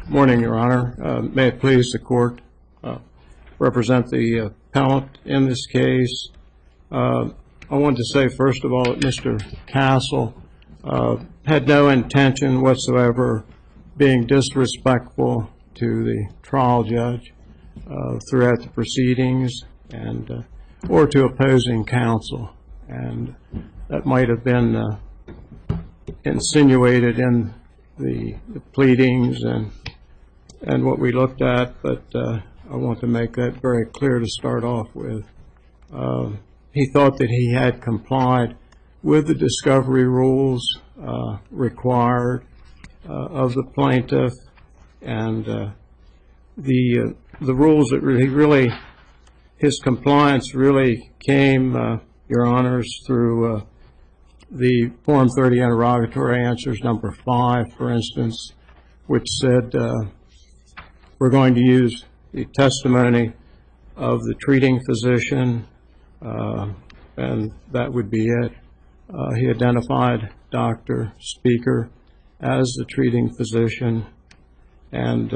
Morning, Your Honor. May it please the court, represent the appellant in this case. I wanted to say, first of all, that Mr. Castle had no intention whatsoever being disrespectful to the trial judge throughout the proceedings and or to opposing counsel, and that might have been insinuated in the pleadings and what we looked at, but I want to make that very clear to start off with. He thought that he had complied with the discovery rules required of the plaintiff, and the rules that really his compliance really came, Your Honors, through the Form 30 interrogatory answers number 5, for instance, which said we're going to use the testimony of the treating physician, and that would be it. He identified Dr. Speaker as the treating physician, and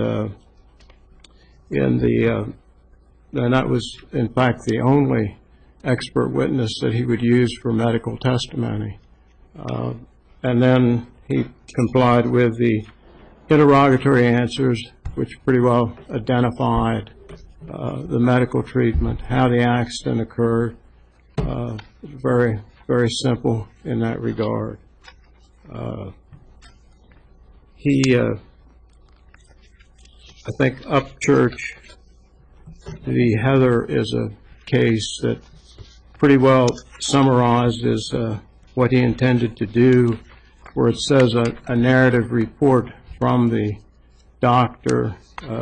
that was, in fact, the only expert witness that he would use for medical testimony. And then he complied with the interrogatory answers, which pretty well identified the medical treatment, how the accident occurred. Very, very simple in that regard. I think Upchurch v. Heather is a case that pretty well summarizes what he intended to do, where it says a narrative report from the doctor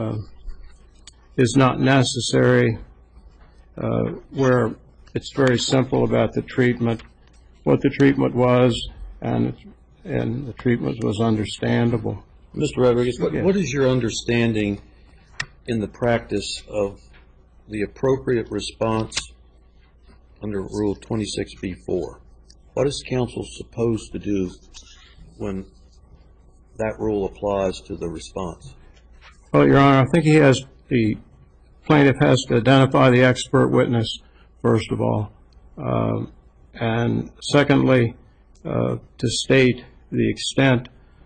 is not necessary, where it's very simple about the treatment, what the treatment was, and the treatment was understandable. Mr. Rodriguez, what is your understanding in the practice of the appropriate response under Rule 26b-4? What is counsel supposed to do when that rule applies to the response? Well, Your Honor, I think the plaintiff has to identify the expert witness, first of all, and secondly, to state the extent,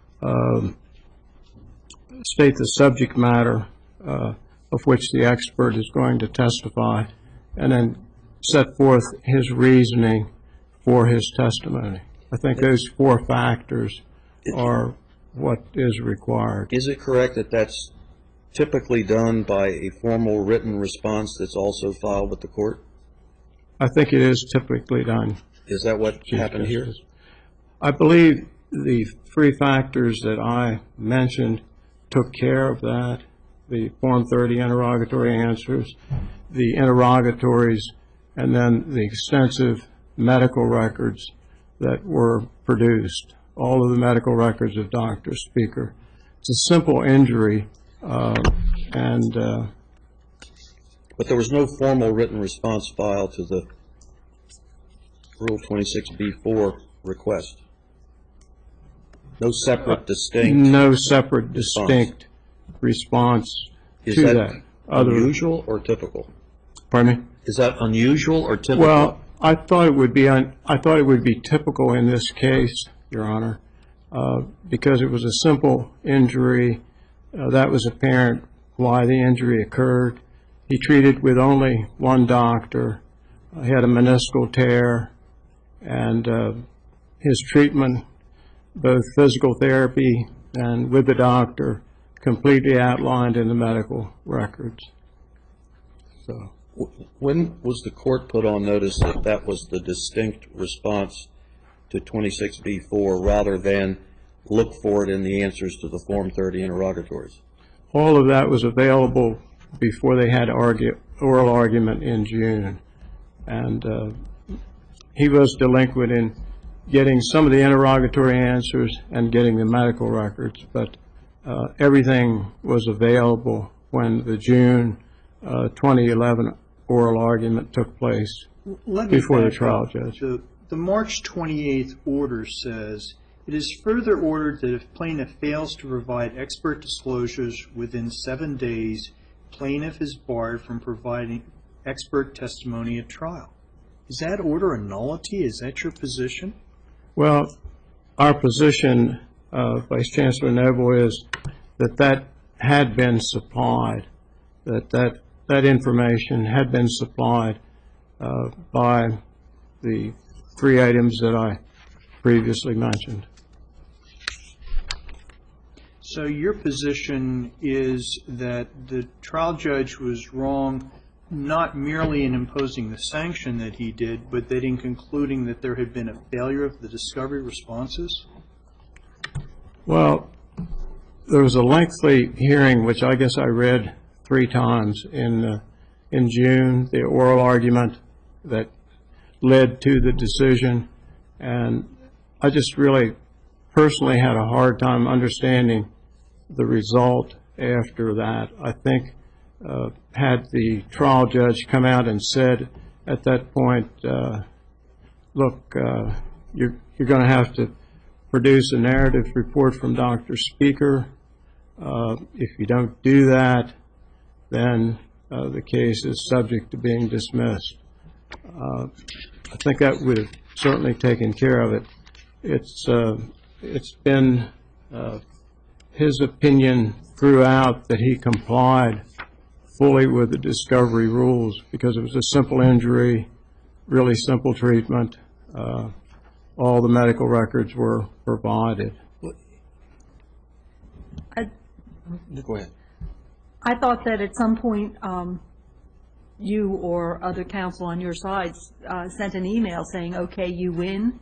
state the subject matter of which the expert is going to testify, and then set forth his reasoning for his testimony. I think those 4 factors are what is required. Is it correct that that's typically done by a formal written response that's also filed with the court? I think it is typically done. Is that what happened here? I believe the 3 factors that I mentioned took care of that. The Form 30 interrogatory answers, the interrogatories, and then the extensive medical records that were produced, all of the medical records of Dr. Speaker. It's a simple injury, but there was no formal written response filed to the Rule 26b-4 request? No separate, distinct? No separate, distinct response to that. Is that unusual or typical? Pardon me? Is that unusual or typical? Well, I thought it would be typical in this case, Your Honor, because it was a simple injury. That was apparent why the injury occurred. He treated with only one doctor. He had a meniscal tear, and his treatment, both physical therapy and with the doctor, completely outlined in the medical records. So, when was the court put on notice that that was the distinct response to 26b-4 rather than look for it in the answers to the Form 30 interrogatories? All of that was available before they had oral argument in June, and he was delinquent in getting some of the interrogatory answers and getting the medical records, but everything was available when the June 2011 oral argument took place before the trial judge. The March 28th order says It is further ordered that if plaintiff fails to provide expert disclosures within 7 days, plaintiff is barred from providing expert testimony at trial. Is that order a nullity? Is that your position? Well, our position, Vice Chancellor Noble, is that had been supplied, that information had been supplied by the 3 items that I previously mentioned. So your position is that the trial judge was wrong not merely in imposing the sanction that he did, but that in concluding that there had been a failure of the discovery responses? Well, there was a lengthy hearing, which I guess I read 3 times in June, the oral argument that led to the decision, and I just really personally had a hard time understanding the result after that. I think had the trial judge come out and said at that point, look, you're going to have to produce a narrative report from Dr. Speaker. If you don't do that, then the case is subject to being dismissed. I think that would have certainly taken care of it. It's been his opinion throughout that he complied fully with the discovery rules because it was a simple injury, really simple treatment. All the medical records were provided. Go ahead. I thought that at some point you or other counsel on your side sent an email saying, okay, you win,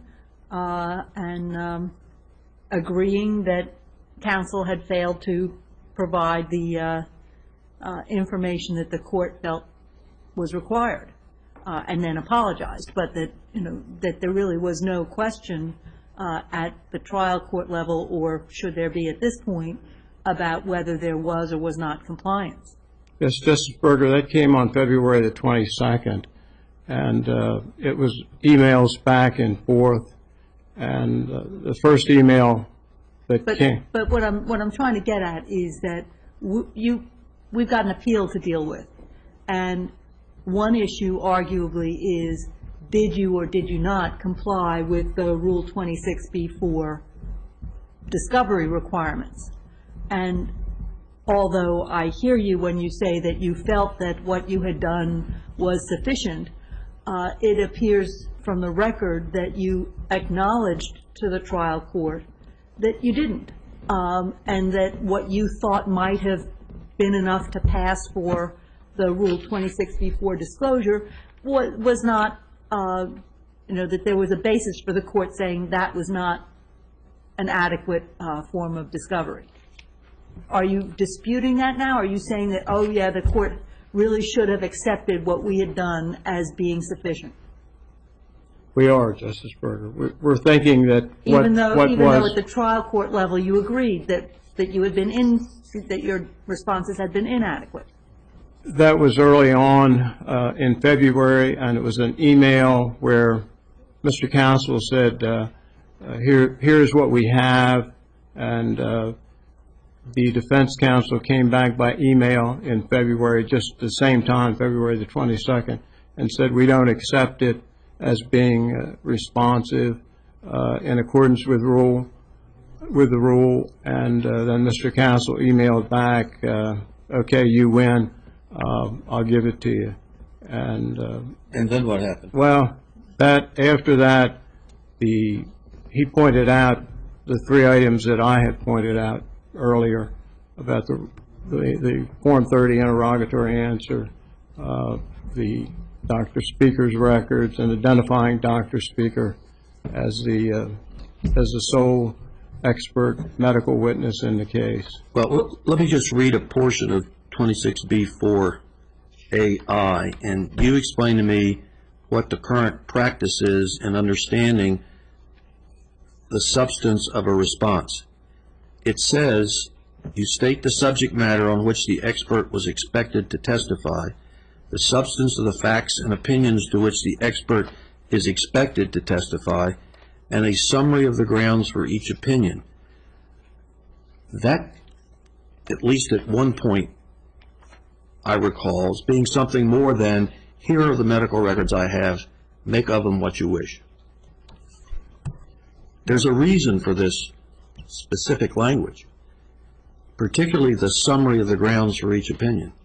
and agreeing that counsel had failed to provide the information that the court felt was required, and then apologized, but that that there really was no question at the trial court level, or should there be at this point, about whether there was or was not compliance. Yes, Justice Berger, that came on February the 22nd, and it was emails back and forth, and the first email that came. But what I'm trying to get at is that we've got an appeal to deal with, and one issue arguably is, did you or did you not comply with the Rule 26b-4 discovery requirements? And although I hear you when you say that you felt that what you had done was sufficient, it appears from the record that you acknowledged to the trial court that you didn't, and that what you thought might have been enough to pass for the Rule 26b-4 disclosure was not, that there was a basis for the court saying that was not an adequate form of discovery. Are you disputing that now? Are you saying that, oh yeah, the court really should have accepted what we had done as being sufficient? We are, Justice Berger. We're thinking that even though at the trial court level you agreed that you had been that your responses had been inadequate. That was early on in February, and it was an email where Mr. Counsel said, here's what we have, and the defense counsel came back by email in February, just the same time, February the 22nd, and said we don't accept it as being responsive in accordance with the rule, and then Mr. Counsel emailed back, okay, you win, I'll give it to you. And then what happened? Well, after that, he pointed out the 3 items that I had pointed out earlier about the Form 30 interrogatory answer, the Dr. Speaker's records, and identifying Dr. Speaker as the sole expert medical witness in the case. Well, let me just read a portion of 26b-4ai, and you explain to me what the current practice is in understanding the substance of a response. It says, you state the subject matter on which the expert was expected to testify, the substance of the facts and opinions to which the expert is expected to testify, and a summary of the grounds for each opinion. That, at least at one point, I recall as being something more than, here are the medical records I have, make of them what you wish. There's a reason for this specific language, particularly the summary of the grounds for each opinion.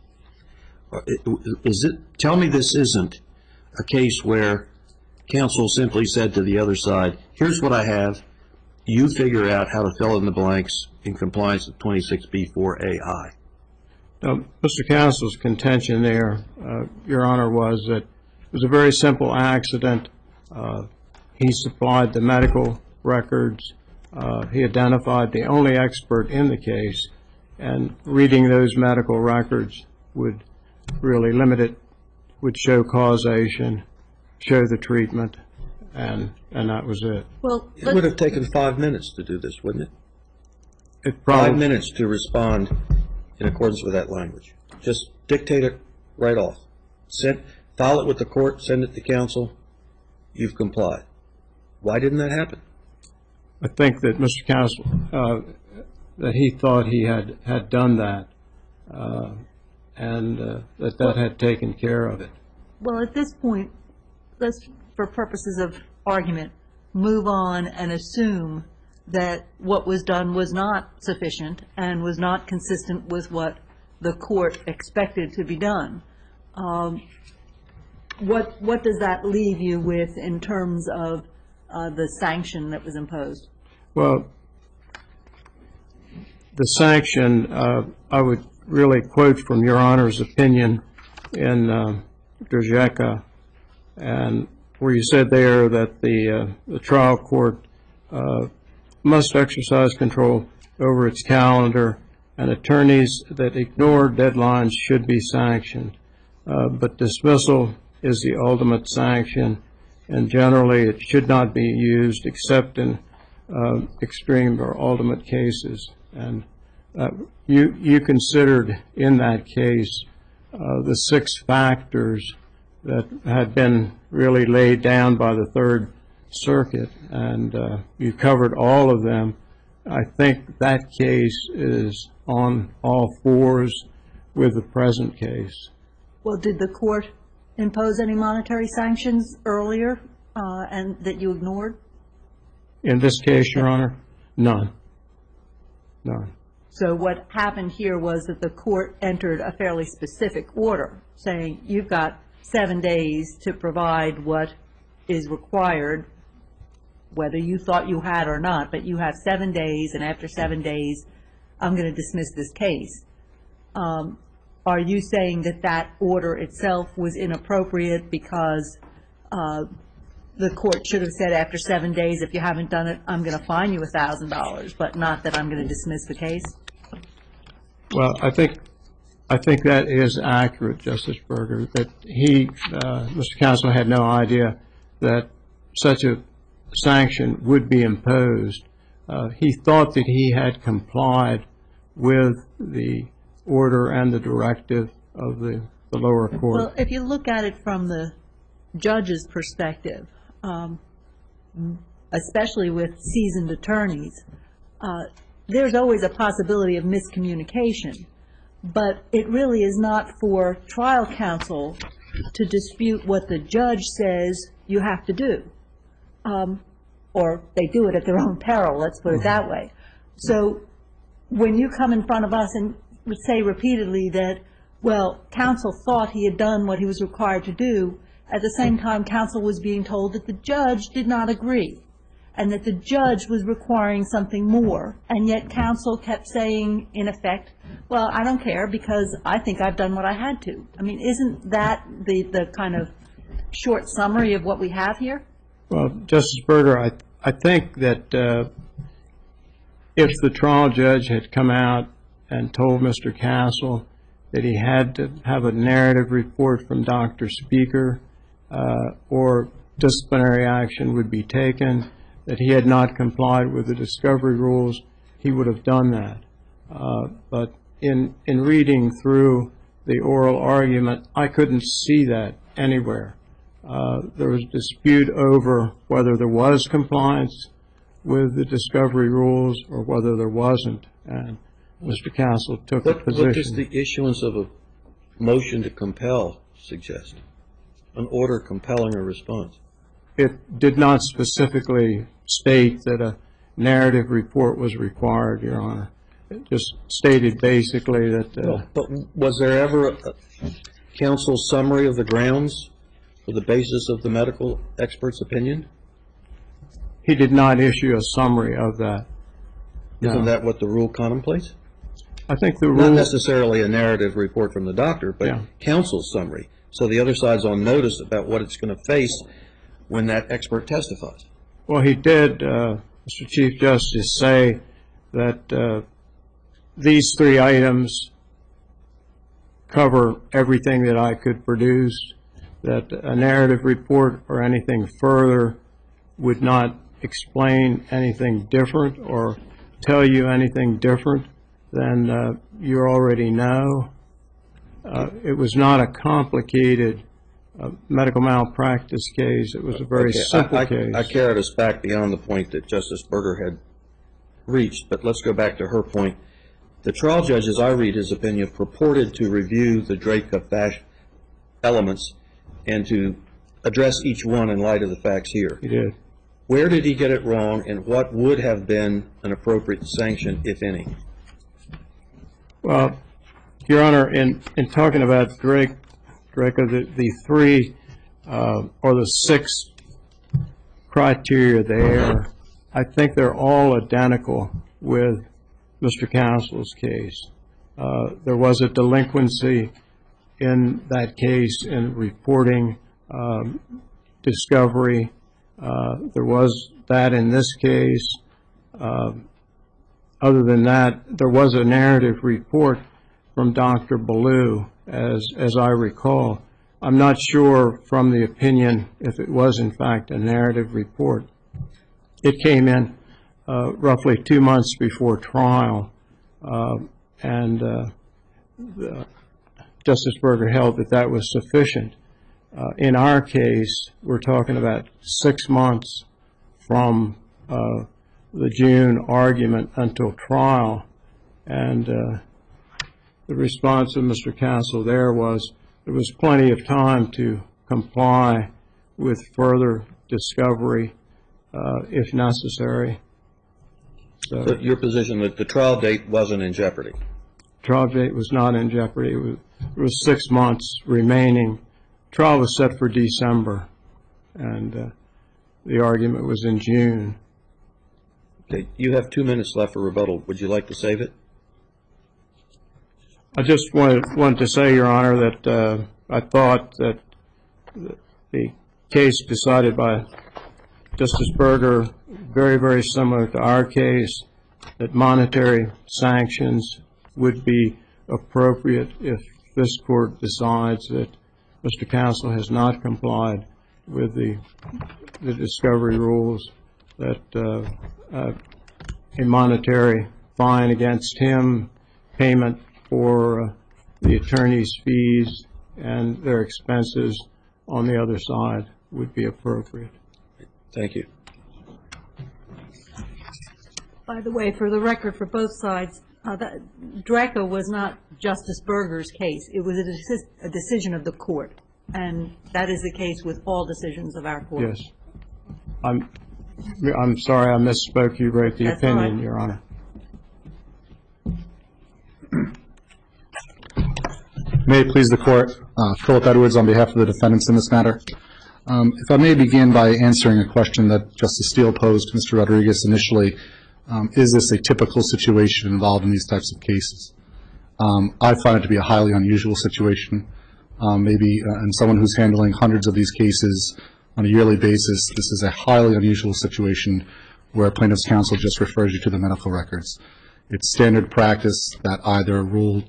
Tell me this isn't a case where counsel simply said to the other side, here's what I have, you figure out how to fill in the blanks in compliance with 26B4AI. Mr. Counsel's contention there, Your Honor, was that it was a very simple accident. He supplied the medical records. He identified the only expert in the case, and reading those medical records would really limit it, would show causation, show the treatment, and that was it. Well, It would have taken 5 minutes to do this, wouldn't it? It probably 5 minutes to respond in accordance with that language. Just dictate it right off. File it with the court, send it to counsel, you've complied. Why didn't that happen? I think that Mr. Counsel, that he thought he had done that, and that had taken care of it. Well, at this point, let's, for purposes of argument, move on and assume that what was done was not sufficient and was not consistent with what the court expected to be done. What does that leave you with in terms of the sanction that was imposed? Well, the sanction, I would really quote from Your Honor's opinion in Drzeca, and where you said there that the trial court must exercise control over its calendar, and attorneys that ignore deadlines should be sanctioned. But dismissal is the ultimate sanction, and generally it should not be used except in extreme or ultimate cases. And you considered in that case the 6 factors that had been really laid down by the Third Circuit, and you covered all of them. I think that case is on all fours with the present case. Well, did the court impose any monetary sanctions earlier and that you ignored? In this case, Your Honor, none. None. So what happened here was that the court entered a fairly specific order saying you've got 7 days to provide what is required, whether you thought you had or not, but you have 7 days, and after 7 days, I'm going to dismiss this case. Are you saying that that order itself was inappropriate because the court should have said after 7 days, if you haven't done it, I'm going to fine you $1,000, but not that I'm going to dismiss the case? Well, I think that is accurate, Justice Berger, that Mr. Counsel had no idea that such a sanction would be imposed. He thought that he had complied with the order and the directive of the lower court. Well, if you look at it from the judge's perspective, especially with seasoned attorneys, there's always a possibility of miscommunication, but it really is not for trial counsel to dispute what the judge says you have to do, or they do it at their own peril, let's put it that way. So when you come in front of us and say repeatedly that, well, counsel thought he had done what he was required to do, at the same time counsel was being told that the judge did not agree and that the judge was requiring something more, and yet counsel kept saying, in effect, well, I don't care because I think I've done what I had to. I mean, isn't that the kind of short summary of what we have here? Well, Justice Berger, I think that if the trial judge had come out and told Mr. Castle that he had to have a narrative report from Dr. Speaker or disciplinary action would be taken, that he had not complied with the discovery rules, he would have done that. But in reading through the oral argument, I couldn't see that anywhere. There was dispute over whether there was compliance with the discovery rules or whether there wasn't, and Mr. Castle took a position. What does the issuance of a motion to compel suggest? An order compelling a response? It did not specifically state that a narrative report was required, Your Honor. It just stated basically that... But was there ever a counsel's summary of the grounds for the basis of the medical expert's opinion? He did not issue a summary of that. Isn't that what the rule contemplates? I think the rule... Not necessarily a narrative report from the doctor, but Yeah. counsel's summary. So the other side's on notice about what it's going to face when that expert testifies. Well, he did, Mr. Chief Justice, say that these three items cover everything that I could produce, that a narrative report or anything further would not explain anything different or tell you anything different than you already know. It was not a complicated medical malpractice case. It was a very simple case. I carried us back beyond the point that Justice Berger had reached, but let's go back to her point. The trial judge, as I read his opinion, purported to review the Drake-Fash elements and to address each one in light of the facts here. He did. Where did he get it wrong, and what would have been an appropriate sanction, if any? Well, Your Honor, in talking about Drake, the three or the six criteria there, I think they're all identical with Mr. Counsel's case. There was a delinquency in that case in reporting discovery. There was that in this case. Other than that, there was a narrative report from Dr. Ballou, as I recall. I'm not sure from the opinion if it was in fact a narrative report. It came in roughly 2 months before trial, and Justice Berger held that that was sufficient. In our case, we're talking about 6 months from the June argument until trial, and the response of Mr. Counsel there was there was plenty of time to comply with further discovery if necessary. So your position that the trial date wasn't in jeopardy? Trial date was not in jeopardy. It was 6 months remaining. Trial was set for December, and the argument was in June. Okay, you have 2 minutes left for rebuttal. Would you like to save it? I just wanted to say, Your Honor, that I thought that the case decided by Justice Berger, very, very similar to our case, that monetary sanctions would be appropriate if this Court decides that Mr. Counsel has not complied with the discovery rules, that a monetary fine against him, payment for the attorney's fees and their expenses on the other side would be appropriate. Thank you. By the way, for the record, for both sides, Draco was not Justice Berger's case. It was a decision of the Court, and that is the case with all decisions of our Court. Yes. I'm sorry I misspoke. You wrote the That's opinion, fine. Your Honor. May it please the Court, Philip Edwards on behalf of the defendants in this matter. If I may begin by answering a question that Justice Steele posed to Mr. Rodriguez initially, is this a typical situation involved in these types of cases? I find it to be a highly unusual situation. Maybe in someone who's handling hundreds of these cases on a yearly basis, this is a highly unusual situation where a plaintiff's counsel just refers you to the medical records. It's standard practice that either Rule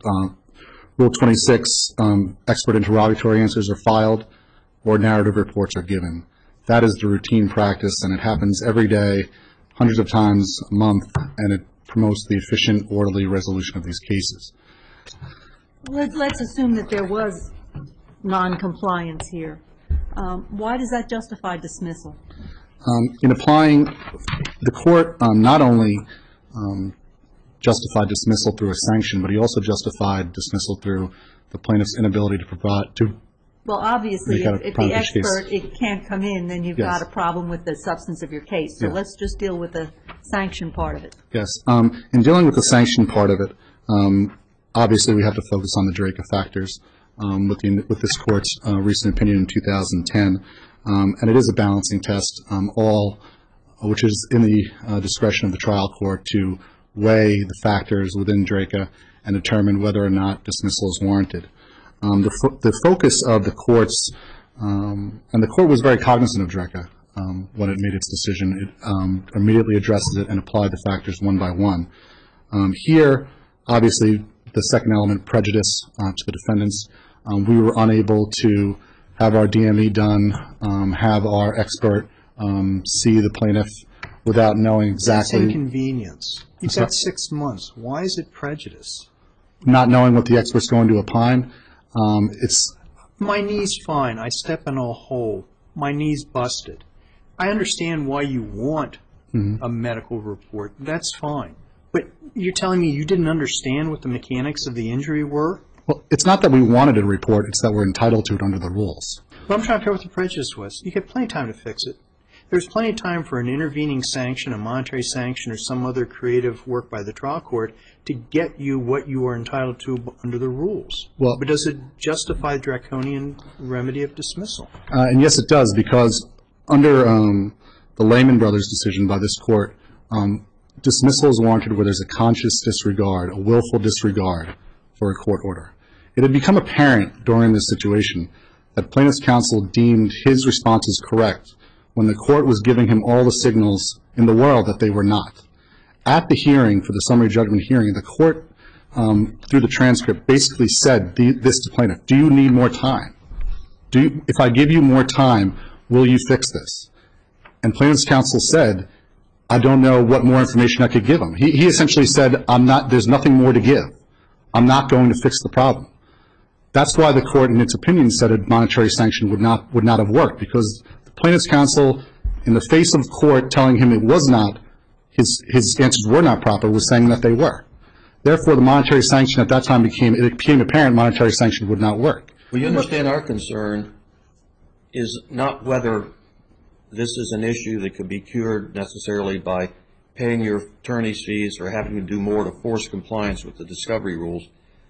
26 expert interrogatory answers are filed or narrative reports are given. That is the routine practice, and it happens every day, hundreds of times a month, and it promotes the efficient, orderly resolution of these cases. Let's assume that there was noncompliance here. Why does that justify dismissal? In applying, the court not only justified dismissal through a sanction, but he also justified dismissal through the plaintiff's inability to provide, Well, obviously, Make out a if the prima facie expert it can't come in, then you've Yes. got a problem with the substance of your case. So Yeah. let's just deal with the sanction part of it. Yes. In dealing with the sanction part of it, obviously we have to focus on the Draca factors with this court's recent opinion in 2010. And it is a balancing test, which is in the discretion of the trial court to weigh the factors within Draca and determine whether or not dismissal is warranted. The focus of the courts, and the court was very cognizant of Draca when it made its decision. It immediately addresses it and applied the factors one by one. Here, obviously, the second element, prejudice to the defendants. We were unable to have our DME done, have our expert see the plaintiff without knowing That's exactly, inconvenience. You've got 6 months. Why is it prejudice? not knowing what the expert's going to opine. It's My knee's fine. I step in a hole. My knee's busted. I understand why you want a medical report. That's fine. But you're telling me you didn't understand what the mechanics of the injury were? Well, it's not that we wanted a report, it's that we're entitled to it under the rules. Well, I'm trying to figure out what the prejudice was. You had plenty of time to fix it. There's plenty of time for an intervening sanction, a monetary sanction, or some other creative work by the trial court to get you what you are entitled to under the rules. Well- but does it justify the draconian remedy of dismissal? And yes, it does, because under the Lehman Brothers decision by this court, dismissal is warranted where there's a conscious disregard, a willful disregard for a court order. It had become apparent during this situation that plaintiff's counsel deemed his responses correct when the court was giving him all the signals in the world that they were not. At the hearing, for the summary judgment hearing, the court, through the transcript, basically said this to plaintiff: do you need more time? If I give you more time, will you fix this? And plaintiff's counsel said, I don't know what more information I could give him. He essentially said, there's nothing more to give. I'm not going to fix the problem. That's why the court, in its opinion, said a monetary sanction would not have worked, because the plaintiff's counsel, in the face of court telling him it was not, his answers were not proper, was saying that they were. Therefore, the monetary sanction at that time became apparent monetary sanction would not work. Well, you understand our concern is not whether this is an issue that could be cured necessarily by paying your attorney's fees or having to do more to force compliance with the discovery rules,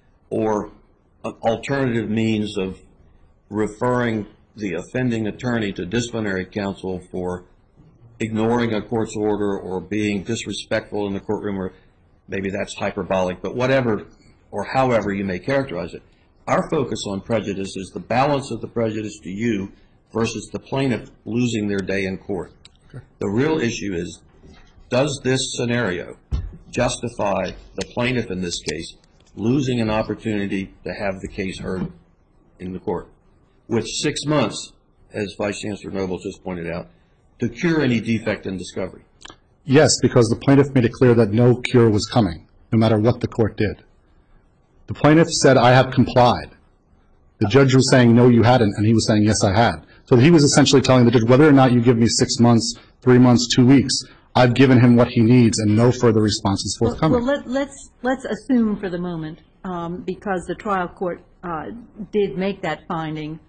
or an alternative means of referring the offending attorney to disciplinary counsel for ignoring a court's order or being disrespectful in the courtroom, or maybe that's hyperbolic, but whatever or however you may characterize it. Our focus on prejudice is the balance of the prejudice to you versus the plaintiff losing their day in court. Okay. The real issue is, does this scenario justify the plaintiff in this case losing an opportunity to have the case heard in the court, with 6 months, as Vice Chancellor Noble just pointed out, to cure any defect in discovery? Yes, because the plaintiff made it clear that no cure was coming, no matter what the court did. The plaintiff said, I have complied. The judge was saying, no, you hadn't, and he was saying, yes, I had. So he was essentially telling the judge, whether or not you give me 6 months, 3 months, 2 weeks, I've given him what he needs, and no further response is forthcoming. Well, let's assume for the moment, because the trial court did make that finding,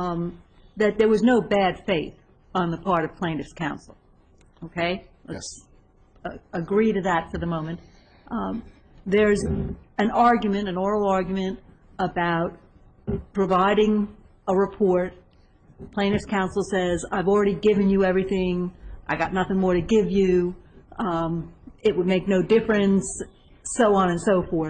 that there was no bad faith on the part of plaintiff's counsel. Okay? Let's agree to that for the moment. There's an argument, an oral argument, about providing a report. Plaintiff's counsel says, I've already given you everything. I got nothing more to give you. It would make no difference, so on and so forth.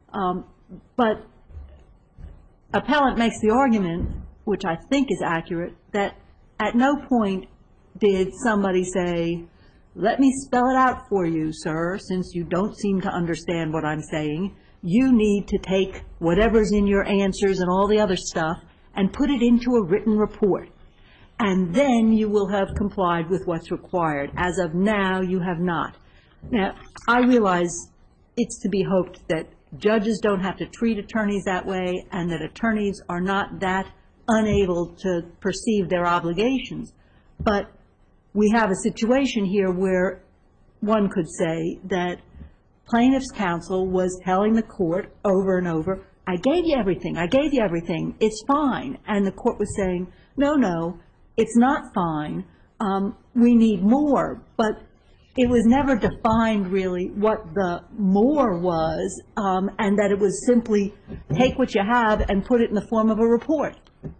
But appellant makes the argument, which I think is accurate, that at no point did somebody say, let me spell it out for you, sir, since you don't seem to understand what I'm saying. You need to take whatever's in your answers and all the other stuff and put it into a written report. And then you will have complied with what's required. As of now, you have not. Now, I realize it's to be hoped that judges don't have to treat attorneys that way and that attorneys are not that unable to perceive their obligations. But we have a situation here where one could say that plaintiff's counsel was telling the court over and over, I gave you everything, it's fine. And the court was saying, no, it's not fine, we need more. But it was never defined really what the more was, and that it was simply take what you have and put it in the form of a report.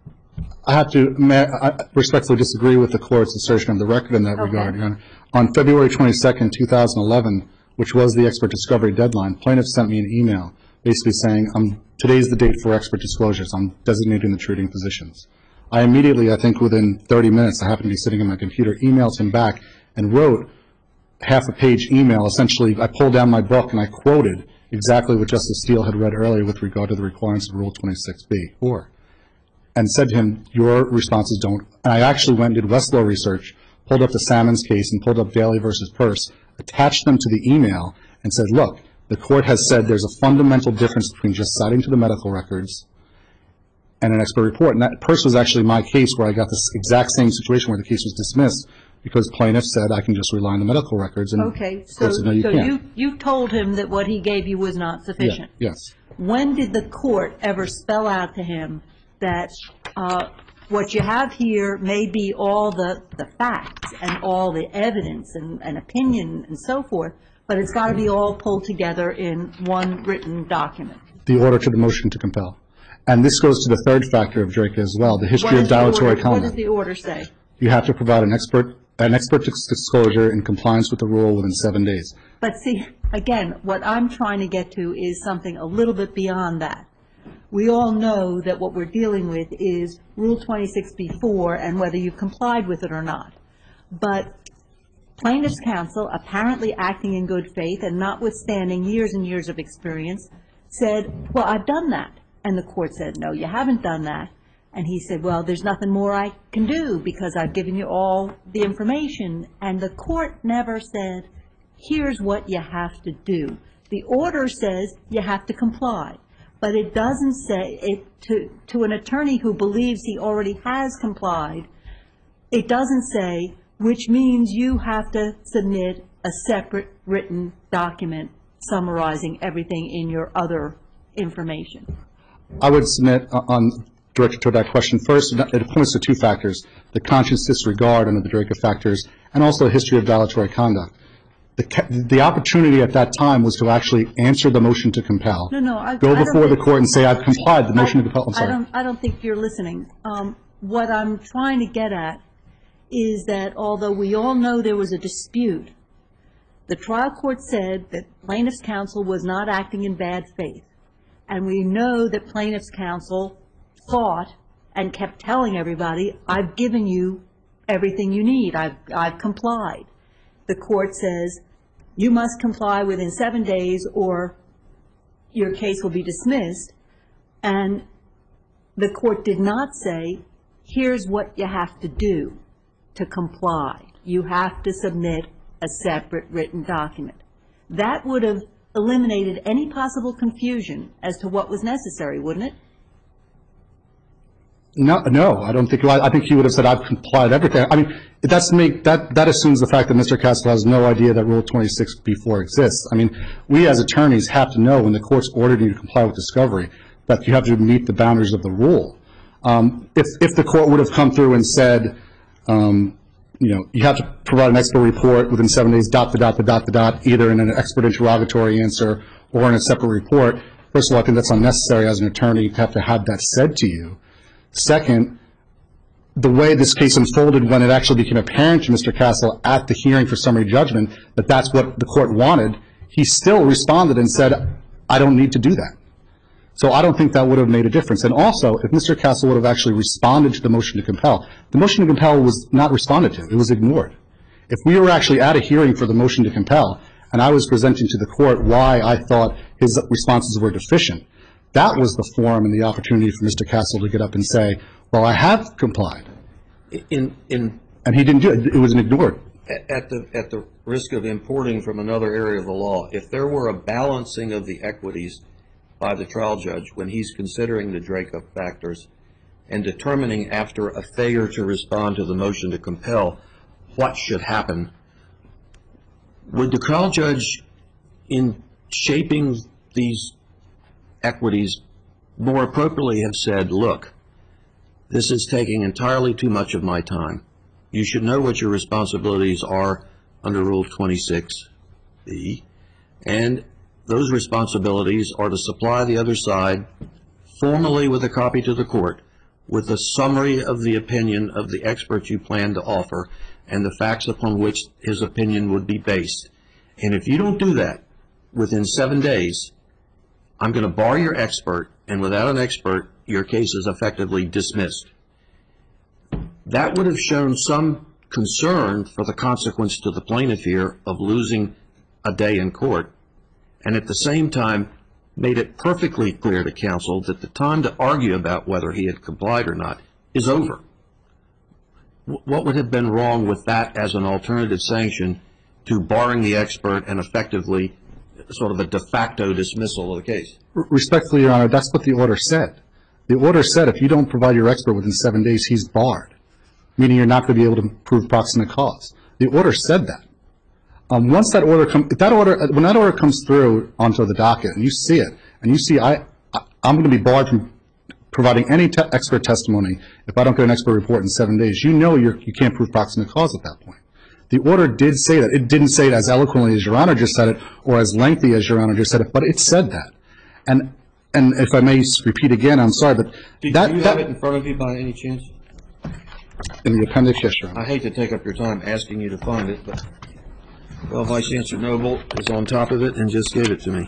I respectfully disagree with the court's assertion of the record in that regard, Your Honor. On February 22nd, 2011, which was the expert discovery deadline, plaintiff sent me an email basically saying, today's the date for expert disclosures. I'm designating the treating physicians. I immediately, I think within 30 minutes, I happened to be sitting on my computer, emailed him back and wrote half-a-page email. Essentially, I pulled down my book and I quoted exactly what Justice Steele had read earlier with regard to the requirements of Rule 26B, and said to him, your responses don't. And I actually went and did Westlaw research, pulled up the Salmons case and pulled up Daly versus Peirce, attached them to the email and said, look, the court has said there's a fundamental difference between just citing to the medical records and an expert report. And that Peirce was actually my case where I got this exact same situation where the case was dismissed because plaintiff said I can just rely on the medical records. And okay, so, said, no, you told him that what he gave you was not sufficient. Yeah, yes. When did the court ever spell out to him that what you have here may be all the facts and all the evidence and opinion and so forth, but it's got to be all pulled together in one written document? The order to the motion to compel. And this goes to the third factor of Drake as well, the history of dilatory conduct. What does the order say? You have to provide an expert disclosure in compliance with the rule within 7 days. But see, again, what I'm trying to get to is something a little bit beyond that. We all know that what we're dealing with is Rule 26B4 and whether you've complied with it or not. But plaintiff's counsel, apparently acting in good faith and notwithstanding years and years of experience, said, well, I've done that. And the court said, no, you haven't done that. And he said, well, there's nothing more I can do because I've given you all the information. And the court never said, here's what you have to do. The order says you have to comply. But it doesn't say, to an attorney who believes he already has complied, it doesn't say, which means you have to submit a separate written document summarizing everything in your other information. I would submit directed toward that question. First, it points to two factors, the conscious disregard under the Drake factors and also a history of dilatory conduct. The opportunity at that time was to actually answer the motion to compel. Go before the court and say, I've complied. The motion to compel. I'm sorry. I don't think you're listening. What I'm trying to get at is that although we all know there was a dispute, the trial court said that plaintiff's counsel was not acting in bad faith. And we know that plaintiff's counsel thought and kept telling everybody, I've given you everything you need. I've complied. The court says, you must comply within 7 days or your case will be dismissed. And the court did not say, here's what you have to do to comply. You have to submit a separate written document. That would have eliminated any possible confusion as to what was necessary, wouldn't it? No, I don't think. I think he would have said, I've complied everything. I mean, that assumes the fact that Mr. Castle has no idea that Rule 26B4 exists. I mean, we as attorneys have to know when the court's ordered you to comply with discovery that you have to meet the boundaries of the rule. If the court would have come through and said, you have to provide an expert report within 7 days, ... either in an expert interrogatory answer or in a separate report, first of all, I think that's unnecessary as an attorney to have that said to you. Second, the way this case unfolded when it actually became apparent to Mr. Castle at the hearing for summary judgment that that's what the court wanted, he still responded and said, I don't need to do that. So I don't think that would have made a difference. And also, if Mr. Castle would have actually responded to the motion to compel, the motion to compel was not responded to. It was ignored. If we were actually at a hearing for the motion to compel and I was presenting to the court why I thought his responses were deficient, that was the forum and the opportunity for Mr. Castle to get up and say, well, I have complied. And he didn't do it. It was ignored. At the risk of importing from another area of the law, if there were a balancing of the equities by the trial judge when he's considering the Drake factors, and determining after a failure to respond to the motion to compel what should happen, would the trial judge, in shaping these equities, more appropriately have said, look, this is taking entirely too much of my time. You should know what your responsibilities are under Rule 26B, and those responsibilities are to supply the other side formally with a copy to the court with a summary of the opinion of the expert you plan to offer and the facts upon which his opinion would be based. And if you don't do that within 7 days, I'm going to bar your expert, and without an expert, your case is effectively dismissed. That would have shown some concern for the consequence to the plaintiff here of losing a day in court, and at the same time made it perfectly clear to counsel that the time to argue about whether he had complied or not is over. What would have been wrong with that as an alternative sanction to barring the expert and effectively sort of a de facto dismissal of the case? Respectfully, Your Honor, that's what the order said. The order said if you don't provide your expert within 7 days, he's barred, meaning you're not going to be able to prove proximate cause. The order said that. Once that order when that order comes through onto the docket and you see it, and you see I'm going to be barred from providing any expert testimony if I don't get an expert report in 7 days, you know you can't prove proximate cause at that point. The order did say that. It didn't say it as eloquently as Your Honor just said it or as lengthy as Your Honor just said it, but it said that. And if I may repeat again, I'm sorry, but Do you have it in front of you by any chance? In the appendix, yes, Your Honor. I hate to take up your time asking you to find it, but well, Vice Chancellor Noble is on top of it and just gave it to me.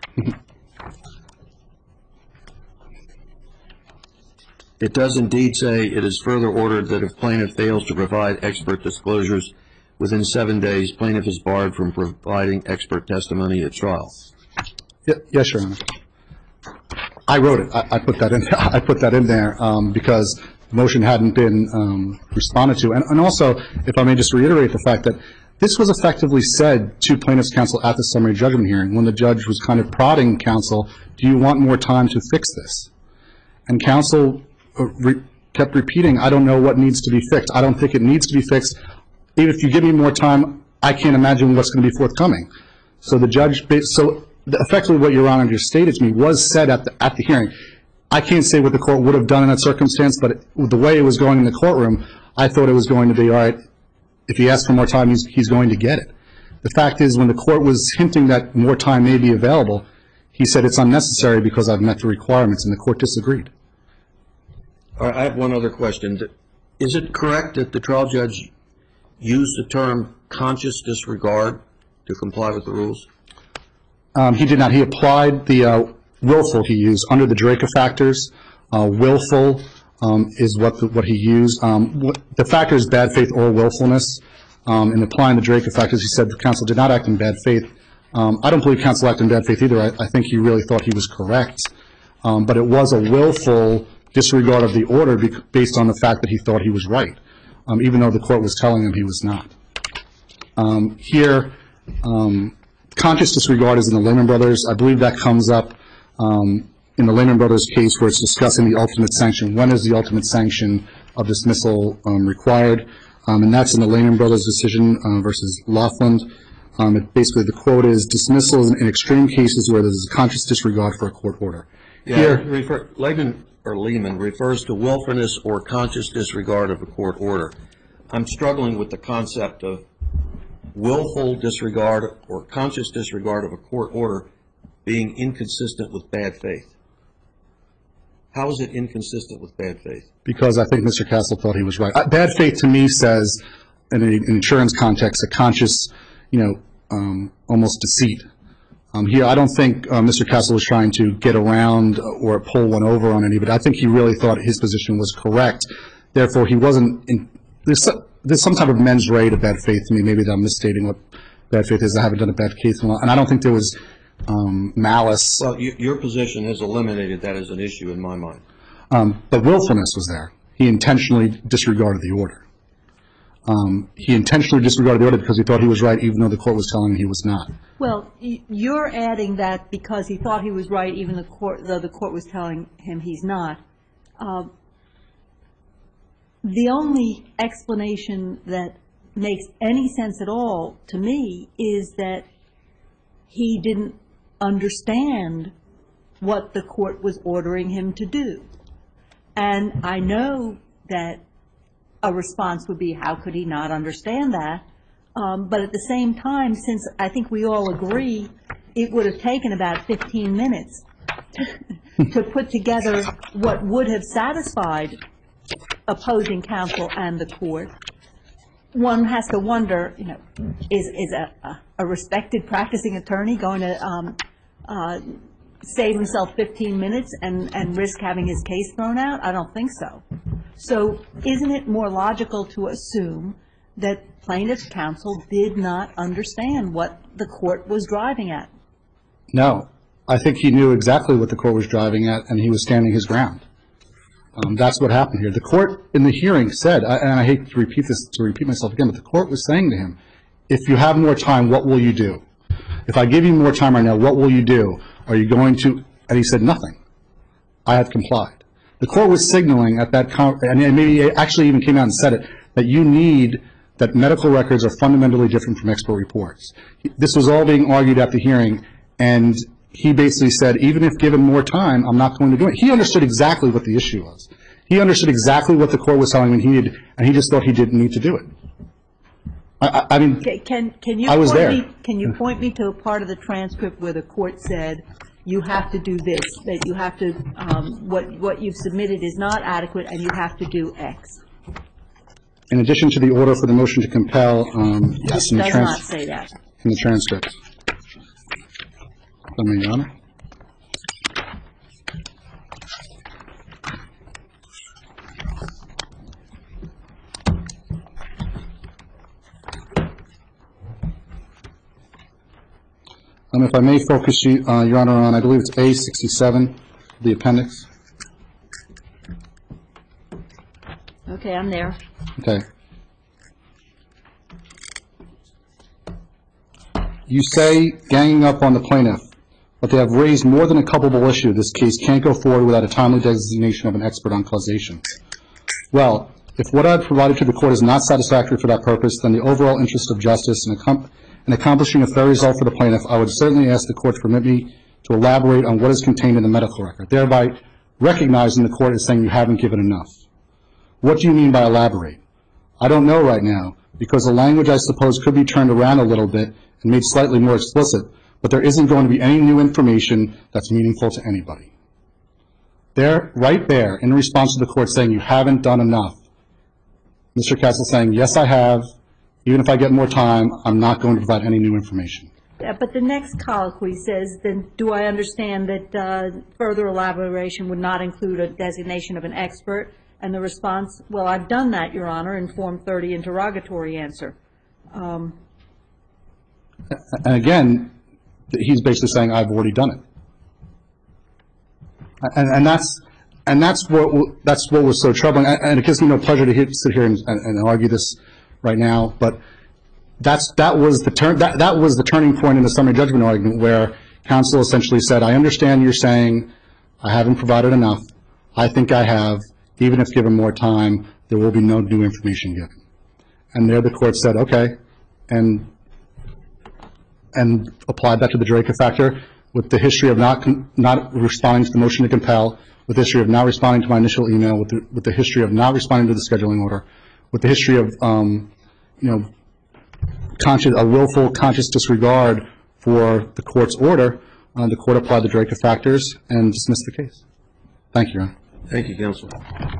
It does indeed say it is further ordered that if plaintiff fails to provide expert disclosures within 7 days, plaintiff is barred from providing expert testimony at trial. Yes, Your Honor. I wrote it. I put that in. I put that in there because the motion hadn't been responded to, and also, if I may just reiterate the fact that this was effectively said to plaintiff's counsel at the summary judgment hearing when the judge was kind of prodding counsel, do you want more time to fix this? And counsel kept repeating, I don't know what needs to be fixed. I don't think it needs to be fixed. Even if you give me more time, I can't imagine what's going to be forthcoming. So the judge, effectively what Your Honor just stated to me was said at the hearing. I can't say what the court would have done in that circumstance, but the way it was going in the courtroom, I thought it was going to be, all right, if he asks for more time, he's going to get it. The fact is, when the court was hinting that more time may be available, he said it's unnecessary because I've met the requirements, and the court disagreed. All right, I have one other question. Is it correct that the trial judge used the term conscious disregard to comply with the rules? He did not. He applied the willful he used under the Draca factors. Willful is what he used. The factor is bad faith or willfulness. In applying the Draca factors, he said the counsel did not act in bad faith. I don't believe counsel acted in bad faith either. I think he really thought he was correct. But it was a willful disregard of the order based on the fact that he thought he was right, even though the court was telling him he was not. Here, conscious disregard is in the Lehman Brothers. I believe that comes up in the Lehman Brothers case where it's discussing the ultimate sanction. When is the ultimate sanction of dismissal required? And that's in the Lehman Brothers decision versus Laughlin. Basically, the quote is, dismissal is in extreme cases where there's a conscious disregard for a court order. Yeah, Lehman refers to willfulness or conscious disregard of a court order. I'm struggling with the concept of willful disregard or conscious disregard of a court order being inconsistent with bad faith. How is it inconsistent with bad faith? Because I think Mr. Castle thought he was right. Bad faith to me says, in an insurance context, a conscious, almost deceit. Here, I don't think Mr. Castle was trying to get around or pull one over on anybody. I think he really thought his position was correct. Therefore, he wasn't there's some type of mens rea to bad faith to me. Maybe I'm misstating what bad faith is. I haven't done a bad case in a while. And I don't think there was malice. Well, your position has eliminated that as an issue in my mind. But willfulness was there. He intentionally disregarded the order. He intentionally disregarded the order because he thought he was right, even though the court was telling him he was not. Well, you're adding that because he thought he was right, even though the court was telling him he's not. The only explanation that makes any sense at all to me is that he didn't understand what the court was ordering him to do. And I know that a response would be, how could he not understand that? But at the same time, since I think we all agree it would have taken about 15 minutes to put together what would have satisfied opposing counsel and the court, one has to wonder, you know, is a respected practicing attorney going to save himself 15 minutes and risk having his case thrown out? I don't think so. So isn't it more logical to assume that plaintiff's counsel did not understand what the court was driving at? No. I think he knew exactly what the court was driving at, and he was standing his ground. That's what happened here. The court in the hearing said, and I hate to repeat myself again, but the court was saying to him, if you have more time, what will you do? If I give you more time right now, what will you do? Are you going to? And he said, nothing. I have complied. The court was signaling at that, and maybe it actually even came out and said it, that medical records are fundamentally different from expert reports. This was all being argued at the hearing, and he basically said, even if given more time, I'm not going to do it. He understood exactly what the issue was. He understood exactly what the court was telling him he needed, and he just thought he didn't need to do it. I mean, I was there. Can you point me to a part of the transcript where the court said, you have to do this, that you have to, what you've submitted is not adequate, and you have to do X? In addition to the order for the motion to compel, yes, It does not say that. In the transcript. Your Honor. If I may focus you, Your Honor, on, I believe it's A67, the appendix. Okay, I'm there. Okay. You say ganging up on the plaintiff, but they have raised more than a culpable issue. This case can't go forward without a timely designation of an expert on causation. Well, if what I've provided to the court is not satisfactory for that purpose, then the overall interest of justice in accomplishing a fair result for the plaintiff, I would certainly ask the court to permit me to elaborate on what is contained in the medical record, thereby recognizing the court is saying you haven't given enough. What do you mean by elaborate? I don't know right now, because the language, I suppose, could be turned around a little bit and made slightly more explicit, but there isn't going to be any new information that's meaningful to anybody. There, right there, in response to the court saying you haven't done enough, Mr. Castle saying, yes, I have. Even if I get more time, I'm not going to provide any new information. Yeah, but the next colloquy says, then do I understand that further elaboration would not include a designation of an expert? And the response, well, I've done that, Your Honor, in Form 30 interrogatory answer. And again, he's basically saying I've already done it. And that's what was so troubling. And it gives me no pleasure to sit here and argue this right now. But that was the turning point in the summary judgment argument, where counsel essentially said, I understand you're saying I haven't provided enough. I think I have. Even if given more time, there will be no new information given. And there the court said, okay, and applied that to the Draco factor, with the history of not responding to the motion to compel, with the history of not responding to my initial email, with the history of not responding to the scheduling order, with the history of a willful, conscious disregard for the court's order. The court applied the Draco factors and dismissed the case. Thank you, Your Honor. Thank you, counsel.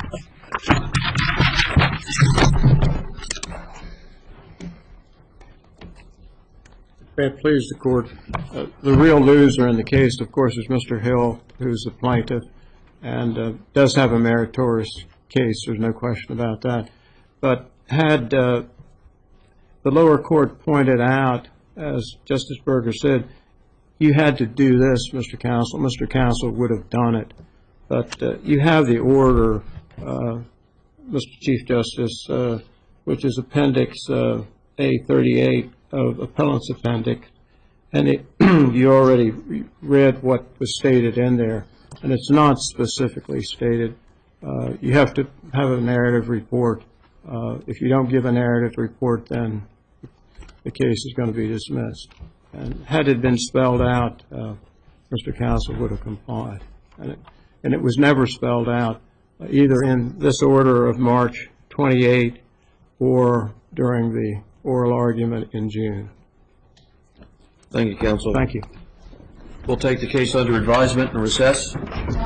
May it please the court. The real loser in the case, of course, is Mr. Hill, who's the plaintiff, and does have a meritorious case. There's no question about that. But had the lower court pointed out, as Justice Berger said, you had to do this, Mr. Counsel would have done it. But you have the order, Mr. Chief Justice, which is Appendix A38 of Appellant's Appendix, and you already read what was stated in there, and it's not specifically stated you have to have a narrative report. If you don't give a narrative report, then the case is going to be dismissed. And had it been spelled out, Mr. Counsel would have complied. And it was never spelled out, either in this order of March 28 or during the oral argument in June. Thank you, counsel. Thank you. We'll take the case under advisement and recess.